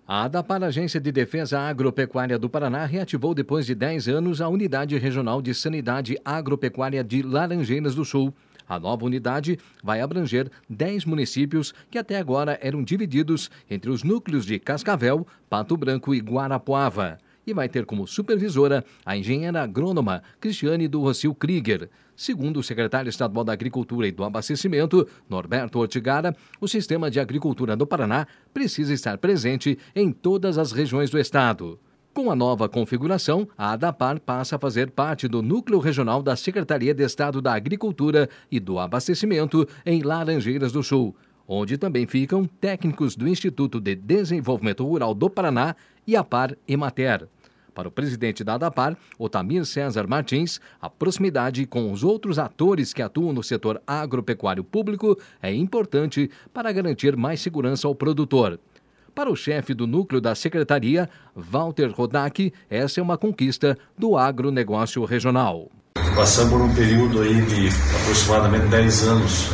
A ADAPAR, Agência de Defesa Agropecuária do Paraná, reativou depois de 10 anos a Unidade Regional de Sanidade Agropecuária de Laranjeiras do Sul. A nova unidade vai abranger 10 municípios que até agora eram divididos entre os núcleos de Cascavel, Pato Branco e Guarapuava. E vai ter como supervisora a engenheira agrônoma Cristiane do Rocio Krieger. Segundo o secretário estadual da Agricultura e do Abastecimento, Norberto Ortigara, o sistema de agricultura do Paraná precisa estar presente em todas as regiões do estado. Com a nova configuração, a ADAPAR passa a fazer parte do Núcleo Regional da Secretaria de Estado da Agricultura e do Abastecimento em Laranjeiras do Sul, onde também ficam técnicos do Instituto de Desenvolvimento Rural do Paraná e a Par Emater. Para o presidente da ADAPAR, Otamir César Martins, a proximidade com os outros atores que atuam no setor agropecuário público é importante para garantir mais segurança ao produtor. Para o chefe do núcleo da secretaria, Walter Rodak, essa é uma conquista do agronegócio regional. Passamos por um período aí de aproximadamente 10 anos,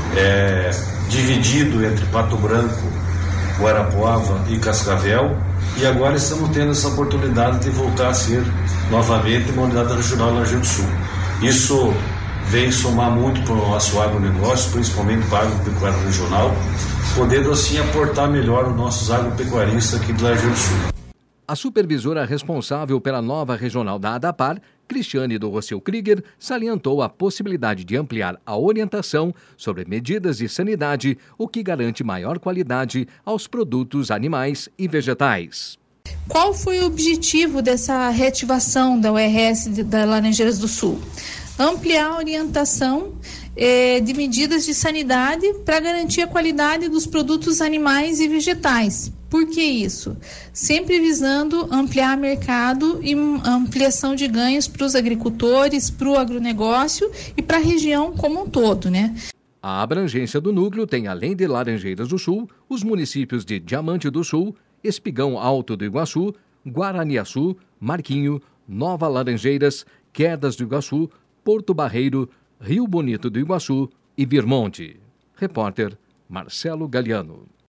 dividido entre Pato Branco, Guarapuava e Cascavel, e agora estamos tendo essa oportunidade de voltar a ser novamente uma unidade regional na Laranjeiras do Sul. Isso vem somar muito para o nosso agronegócio, principalmente para o agropecuário regional, podendo assim aportar melhor os nossos agropecuaristas aqui de Laranjeiras do Sul. A supervisora responsável pela nova regional da ADAPAR, Cristiane do Rocio Krieger, salientou a possibilidade de ampliar a orientação sobre medidas de sanidade, o que garante maior qualidade aos produtos animais e vegetais. Qual foi o objetivo dessa reativação da URS da Laranjeiras do Sul? Ampliar a orientação de medidas de sanidade para garantir a qualidade dos produtos animais e vegetais. Por que isso? Sempre visando ampliar mercado e ampliação de ganhos para os agricultores, para o agronegócio e para a região como um todo, né? A abrangência do núcleo tem, além de Laranjeiras do Sul, os municípios de Diamante do Sul, Espigão Alto do Iguaçu, Guaraniaçu, Marquinho, Nova Laranjeiras, Quedas do Iguaçu, Porto Barreiro, Rio Bonito do Iguaçu e Virmonte. Repórter Marcelo Galiano.